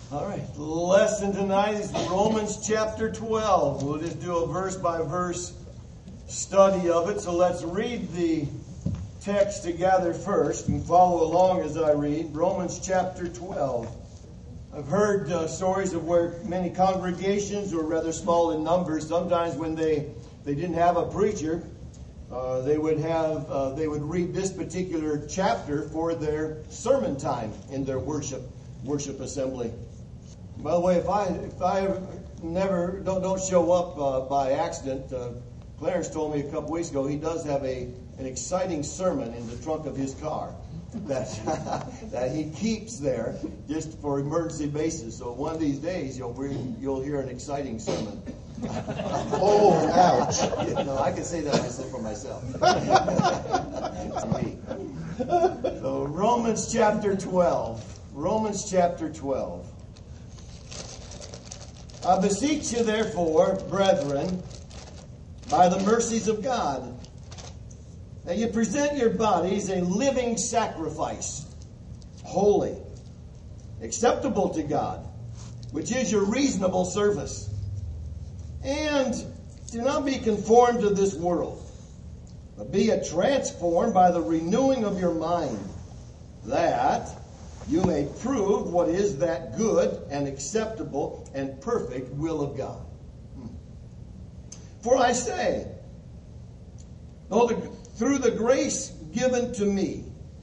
All right, the lesson tonight is Romans chapter 12. We'll just do a verse-by-verse study of it. So let's read the text together first and follow along as I read. Romans chapter 12. I've heard stories of where many congregations were rather small in numbers. Sometimes when they didn't have a preacher, they would read this particular chapter for their sermon time in their worship assembly. By the way, if I never don't show up by accident, Clarence told me a couple weeks ago he does have an exciting sermon in the trunk of his car that he keeps there just for emergency basis. So one of these days you'll hear an exciting sermon. Oh, ouch! No, I can say that for myself. Me. So Romans chapter 12. Romans chapter 12. I beseech you, therefore, brethren, by the mercies of God, that you present your bodies a living sacrifice, holy, acceptable to God, which is your reasonable service. And do not be conformed to this world, but be transformed by the renewing of your mind, that you may prove what is that good and acceptable and perfect will of God. For I say, through the grace given to me,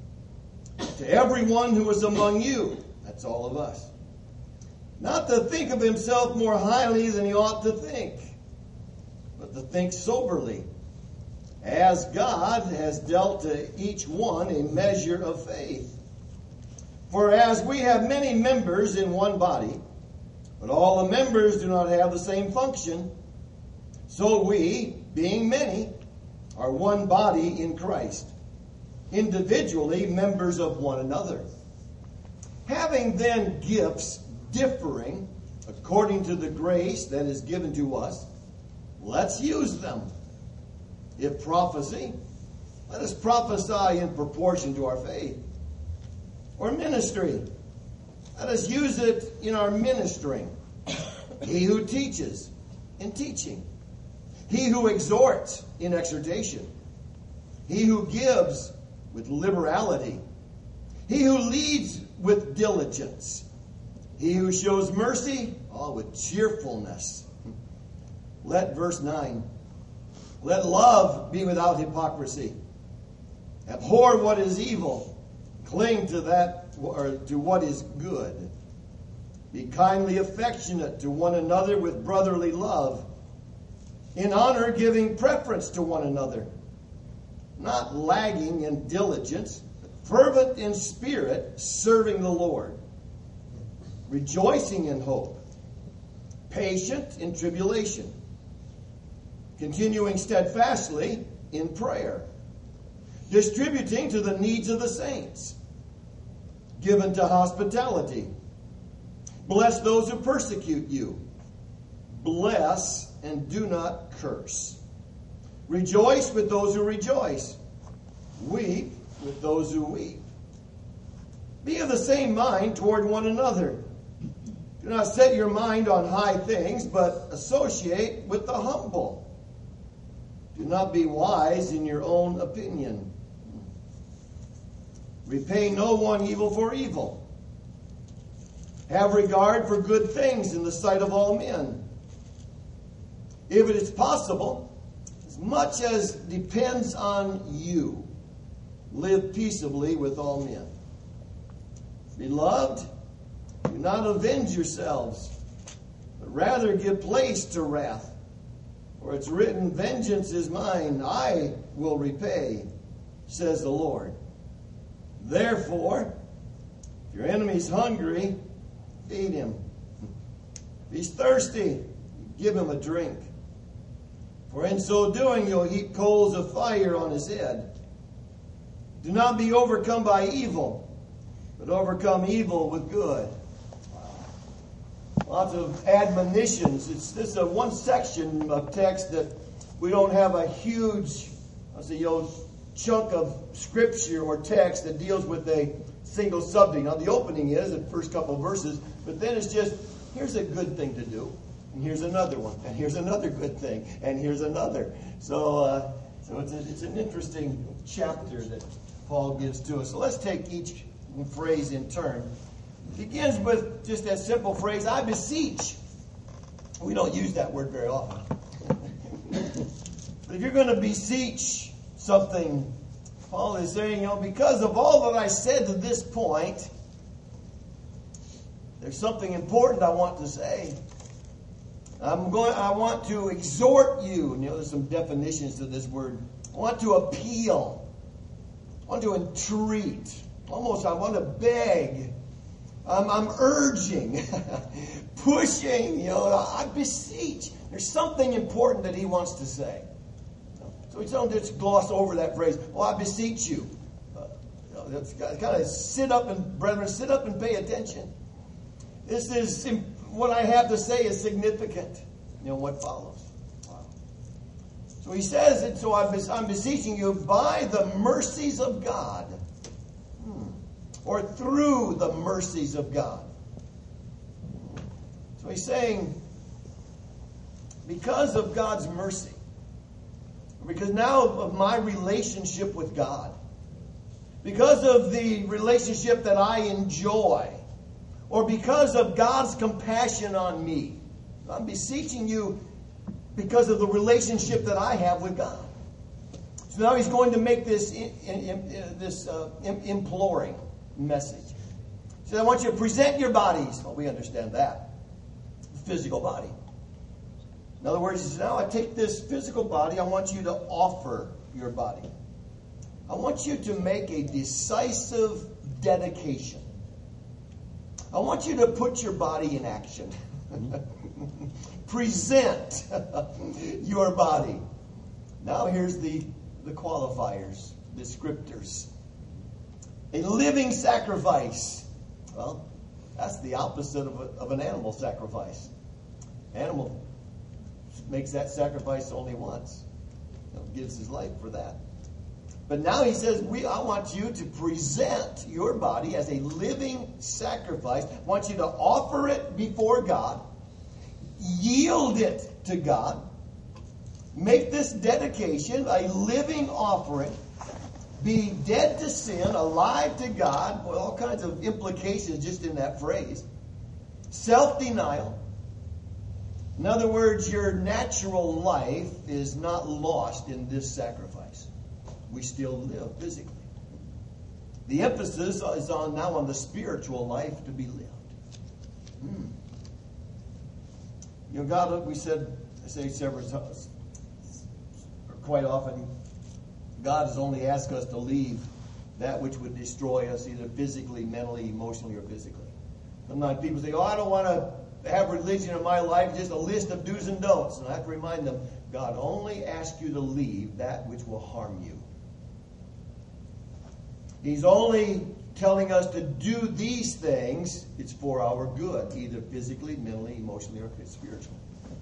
to everyone who is among you, that's all of us, not to think of himself more highly than he ought to think, but to think soberly, as God has dealt to each one a measure of faith. For as we have many members in one body, but all the members do not have the same function, so we, being many, are one body in Christ, individually members of one another. Having then gifts differing according to the grace that is given to us, let's use them. If prophecy, let us prophesy in proportion to our faith. Or ministry, let us use it in our ministering. He who teaches, in teaching. He who exhorts, in exhortation. He who gives, with liberality. He who leads, with diligence. He who shows mercy, with cheerfulness. Verse 9. Let love be without hypocrisy. Abhor what is evil. Cling to that, or to what is good. Be kindly affectionate to one another with brotherly love. In honor, giving preference to one another. Not lagging in diligence, but fervent in spirit, serving the Lord. Rejoicing in hope. Patient in tribulation. Continuing steadfastly in prayer. Distributing to the needs of the saints. Given to hospitality. Bless those who persecute you. Bless and do not curse. Rejoice with those who rejoice. Weep with those who weep. Be of the same mind toward one another. Do not set your mind on high things, but associate with the humble. Do not be wise in your own opinion. Repay no one evil for evil. Have regard for good things in the sight of all men. If it is possible, as much as depends on you, live peaceably with all men. Beloved, do not avenge yourselves, but rather give place to wrath. For it's written, vengeance is mine, I will repay, says the Lord. Therefore, if your enemy's hungry, feed him. If he's thirsty, give him a drink. For in so doing, you'll heap coals of fire on his head. Do not be overcome by evil, but overcome evil with good. Lots of admonitions. This is one section of text that we don't have a huge, chunk of scripture or text that deals with a single subject. Now, the opening is the first couple of verses, but then it's just, here's a good thing to do, and here's another one, and here's another good thing, and here's another. So it's an interesting chapter that Paul gives to us. So let's take each phrase in turn. It begins with just that simple phrase, I beseech. We don't use that word very often. But if you're going to beseech something, Paul is saying, because of all that I said to this point, there's something important I want to say. I want to exhort you. There's some definitions to this word. I want to appeal. I want to entreat. Almost, I want to beg. I'm urging, pushing. I beseech. There's something important that he wants to say. So we don't just gloss over that phrase. I beseech you. Kind of sit up and, brethren, sit up and pay attention. This is what I have to say is significant. What follows. Wow. So he says it. So I'm beseeching you by the mercies of God, or through the mercies of God. So he's saying, because of God's mercy, because now of my relationship with God, because of the relationship that I enjoy, or because of God's compassion on me, I'm beseeching you because of the relationship that I have with God. So now he's going to make this imploring message. He says, I want you to present your bodies. Well, we understand that. The physical body. In other words, he says, now I take this physical body, I want you to offer your body. I want you to make a decisive dedication. I want you to put your body in action. Present your body. Now here's the qualifiers, the descriptors. A living sacrifice. Well, that's the opposite of an animal sacrifice. Animal makes that sacrifice only once. Gives his life for that. But now he says, I want you to present your body as a living sacrifice. I want you to offer it before God. Yield it to God. Make this dedication a living offering. Be dead to sin, alive to God. Well, all kinds of implications just in that phrase. Self-denial. In other words, your natural life is not lost in this sacrifice. We still live physically. The emphasis is now on the spiritual life to be lived. God, I say several times, or quite often, God has only asked us to leave that which would destroy us either physically, mentally, emotionally, or physically. Sometimes people say, I don't want to have religion in my life, just a list of do's and don'ts. And I have to remind them, God only asks you to leave that which will harm you. He's only telling us to do these things. It's for our good, either physically, mentally, emotionally, or spiritually.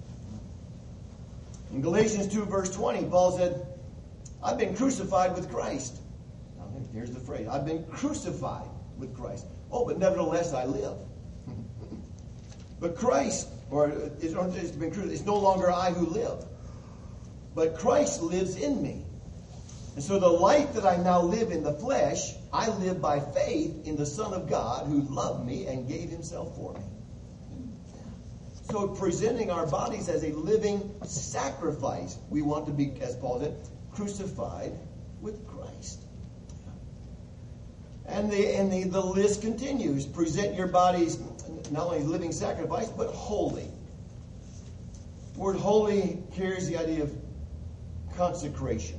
In Galatians 2, verse 20, Paul said, I've been crucified with Christ. Now, here's the phrase. I've been crucified with Christ. Oh, but nevertheless I live. But Christ, it's no longer I who live, but Christ lives in me. And so the life that I now live in the flesh, I live by faith in the Son of God who loved me and gave himself for me. So presenting our bodies as a living sacrifice, we want to be, as Paul said, crucified with Christ. And the list continues. Present your bodies not only living sacrifice, but holy. The word holy carries the idea of consecration.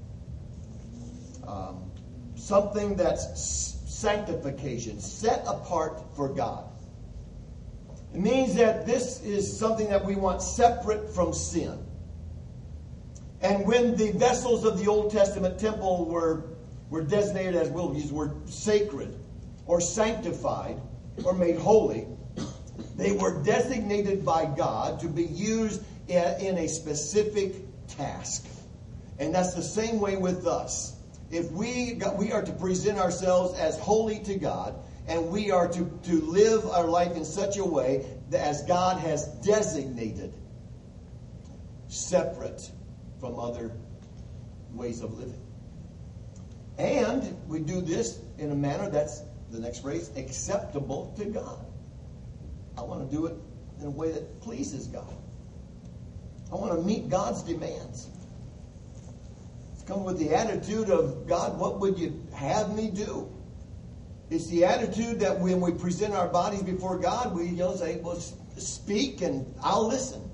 Something that's sanctification, set apart for God. It means that this is something that we want separate from sin. And when the vessels of the Old Testament temple were designated as, we'll use the word sacred, or sanctified, or made holy, they were designated by God to be used in a specific task. And that's the same way with us. if we are to present ourselves as holy to God, and we are to live our life in such a way that as God has designated, separate from other ways of living. And we do this in a manner that's, the next phrase, acceptable to God. I want to do it in a way that pleases God. I want to meet God's demands. Come with the attitude of, God, what would you have me do? It's the attitude that when we present our bodies before God, we say, well, speak and I'll listen.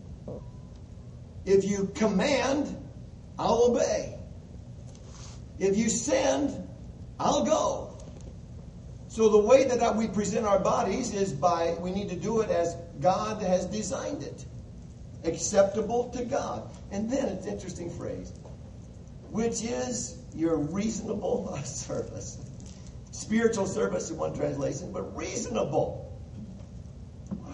If you command, I'll obey. If you send, I'll go. So the way that we present our bodies is we need to do it as God has designed it. Acceptable to God. And then it's an interesting phrase, which is your reasonable service. Spiritual service in one translation, but reasonable. Wow.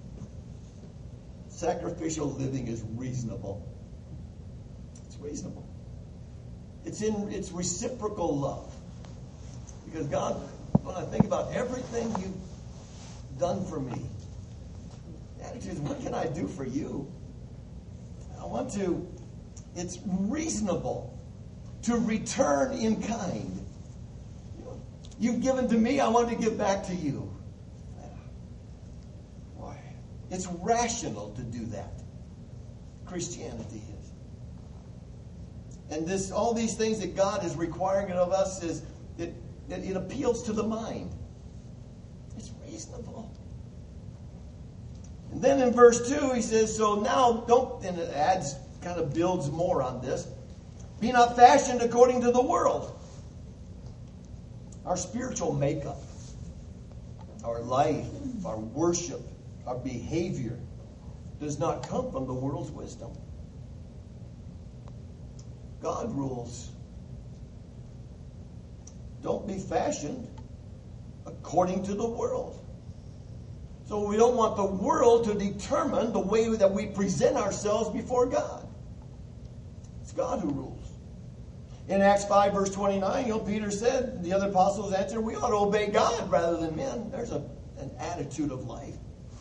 Sacrificial living is reasonable. It's reasonable. It's reciprocal love. Because God, when I think about everything you've done for me, the attitude is, what can I do for you? It's reasonable to return in kind. You've given to me, I want to give back to you. Boy, it's rational to do that. Christianity is. And all these things that God is requiring of us it appeals to the mind. It's reasonable. And then in verse 2 he says, so now and it kind of builds more on this. Be not fashioned according to the world. Our spiritual makeup, our life, our worship, our behavior does not come from the world's wisdom. God rules. Don't be fashioned according to the world. So we don't want the world to determine the way that we present ourselves before God. It's God who rules. In Acts 5, verse 29, Peter said, the other apostles answered, we ought to obey God rather than men. There's an attitude of life.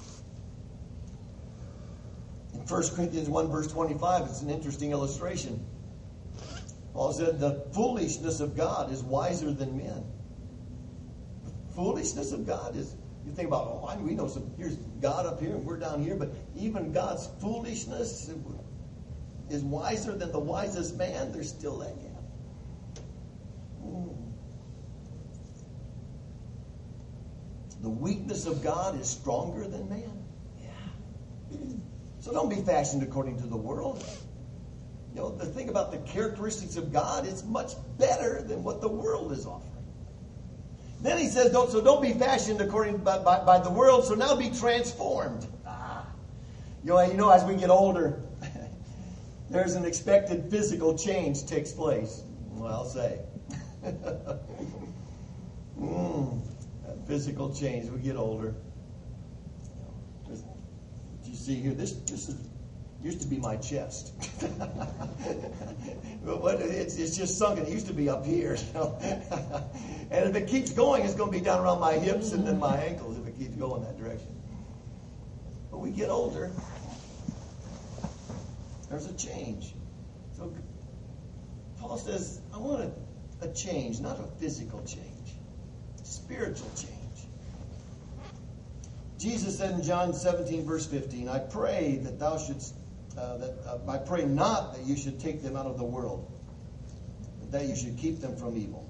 In 1 Corinthians 1, verse 25, it's an interesting illustration. Paul said, the foolishness of God is wiser than men. The foolishness of God is, you think about, we know here's God up here and we're down here, but even God's foolishness is wiser than the wisest man. There's still that gap. The weakness of God is stronger than man. Yeah. So don't be fashioned according to the world. The thing about the characteristics of God, it's much better than what the world is offering. Then he says, don't be fashioned according by the world, so now be transformed. As we get older, there's an expected physical change takes place. Well, I'll say. That physical change, we get older. You see here, this used to be my chest. But it's just sunken. It used to be up here. And if it keeps going, it's going to be down around my hips and then my ankles if it keeps going that direction. But we get older. There's a change. So Paul says, I want a change, not a physical change. Spiritual change. Jesus said in John 17, verse 15, I pray that thou shouldst I pray not that you should take them out of the world, but that you should keep them from evil.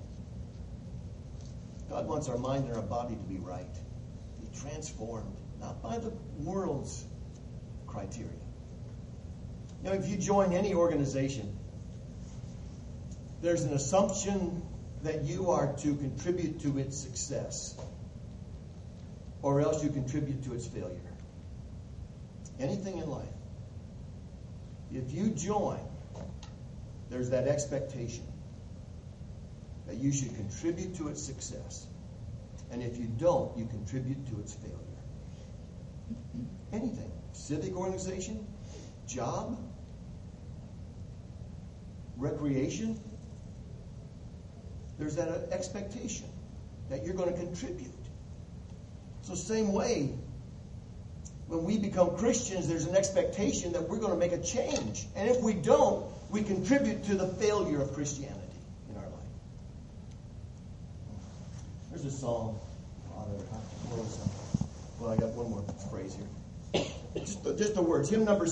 God wants our mind and our body to be right, be transformed, not by the world's criteria. If you join any organization, there's an assumption that you are to contribute to its success, or else you contribute to its failure. Anything in life. If you join, there's that expectation that you should contribute to its success. And if you don't, you contribute to its failure. Anything. Civic organization, job, recreation, there's that expectation that you're going to contribute. So same way, when we become Christians, there's an expectation that we're going to make a change. And if we don't, we contribute to the failure of Christianity in our life. There's a song. Well, I got one more phrase here. Just the words. Hymn number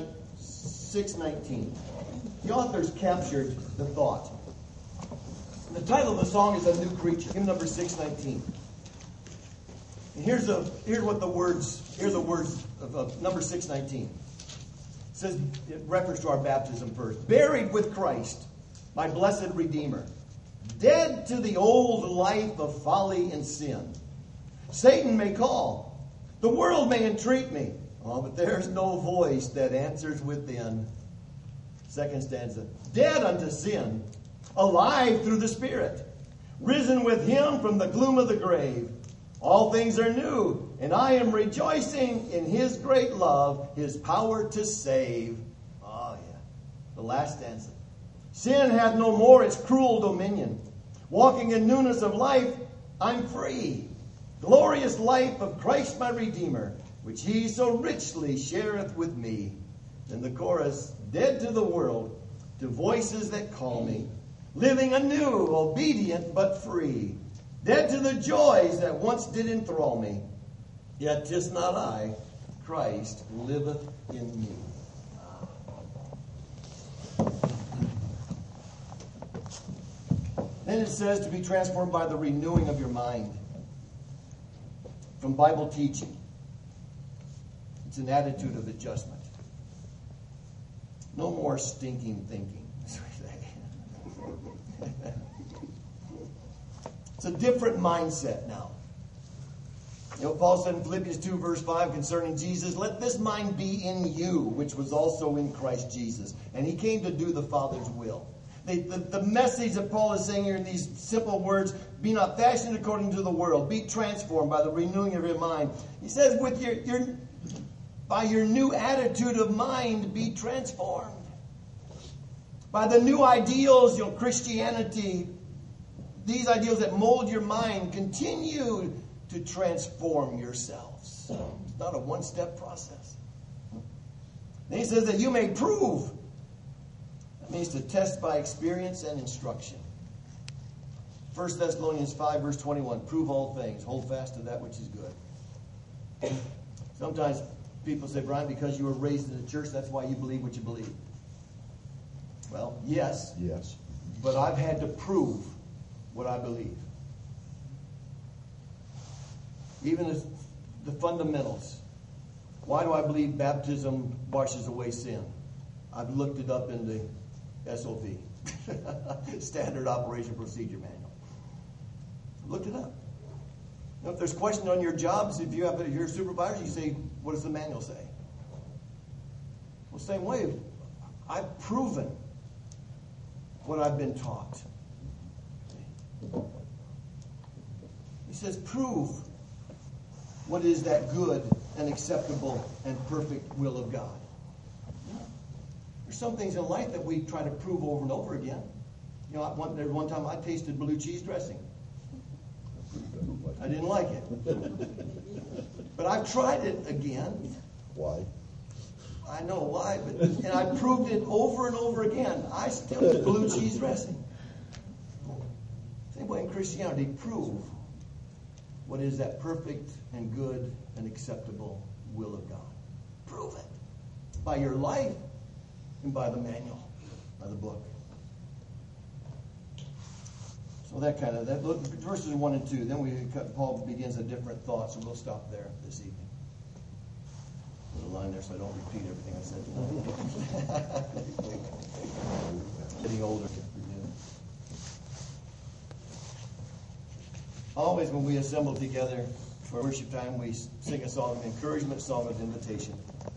619. The authors captured the thought. And the title of the song is A New Creature. Hymn number 619. And here's the words of number 619. It says, in reference to our baptism first. Buried with Christ, my blessed Redeemer. Dead to the old life of folly and sin. Satan may call. The world may entreat me. Oh, but there's no voice that answers within. Second stanza. Dead unto sin. Alive through the Spirit. Risen with him from the gloom of the grave. All things are new, and I am rejoicing in his great love, his power to save. Oh, yeah. The last stanza. Sin hath no more its cruel dominion. Walking in newness of life, I'm free. Glorious life of Christ my Redeemer, which he so richly shareth with me. Then the chorus, dead to the world, to voices that call me, living anew, obedient but free. Dead to the joys that once did enthrall me. Yet 'tis not I, Christ liveth in me. Then it says to be transformed by the renewing of your mind. From Bible teaching. It's an attitude of adjustment. No more stinking thinking. It's a different mindset now. You know, Paul said in Philippians 2, verse 5, concerning Jesus, let this mind be in you, which was also in Christ Jesus. And he came to do the Father's will. The message that Paul is saying here in these simple words, be not fashioned according to the world. Be transformed by the renewing of your mind. He says, with by your new attitude of mind, be transformed. By the new ideals, Christianity, these ideals that mold your mind, continue to transform yourselves. It's not a one-step process. Then he says that you may prove. That means to test by experience and instruction. 1 Thessalonians 5, verse 21. Prove all things. Hold fast to that which is good. Sometimes people say, Brian, because you were raised in the church, that's why you believe what you believe. Well, yes. Yes. But I've had to prove what I believe. Even the fundamentals. Why do I believe baptism washes away sin? I've looked it up in the SOP, Standard Operation Procedure Manual. Looked it up. Now, if there's questions on your jobs, if you have your supervisor, you say, what does the manual say? Well, same way, I've proven what I've been taught. He says, prove what is that good and acceptable and perfect will of God. There's some things in life that we try to prove over and over again. You know, there was one time I tasted blue cheese dressing. I didn't like it. But I've tried it again. Why? I know why, and I proved it over and over again. I still do blue cheese dressing. Same way in Christianity, prove what is that perfect and good and acceptable will of God. Prove it by your life and by the manual, by the book. So that verses 1 and 2. Then Paul begins a different thought, so we'll stop there this evening. Put a line there so I don't repeat everything I said tonight. Getting older. Always when we assemble together for worship time, we sing a song of encouragement, a song of invitation.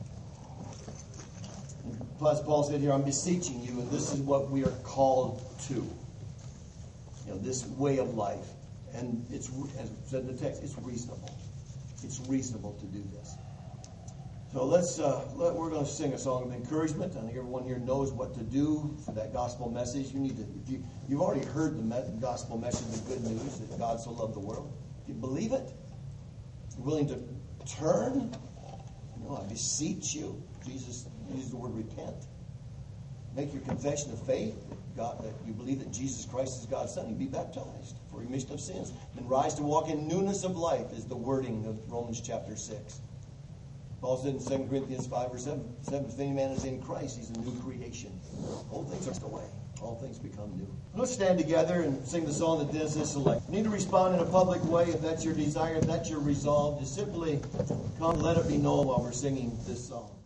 Plus, Paul said here, I'm beseeching you, and this is what we are called to. You know, this way of life. And it's, as said in the text, it's reasonable. It's reasonable to do this. So we're going to sing a song of encouragement. I think everyone here knows what to do for that gospel message. You need to, if you've already heard the gospel message, the good news that God so loved the world. If you believe it, you're willing to turn. I beseech you. Jesus used the word repent. Make your confession of faith that you believe that Jesus Christ is God's Son. You be baptized for remission of sins. Then rise to walk in newness of life is the wording of Romans chapter 6. Paul said in 2 Corinthians 5 verse 7, if any man is in Christ, he's a new creation. Old things are away. All things become new. Let's stand together and sing the song that Dennis has selected. You need to respond in a public way if that's your desire, if that's your resolve. Just simply come, let it be known while we're singing this song.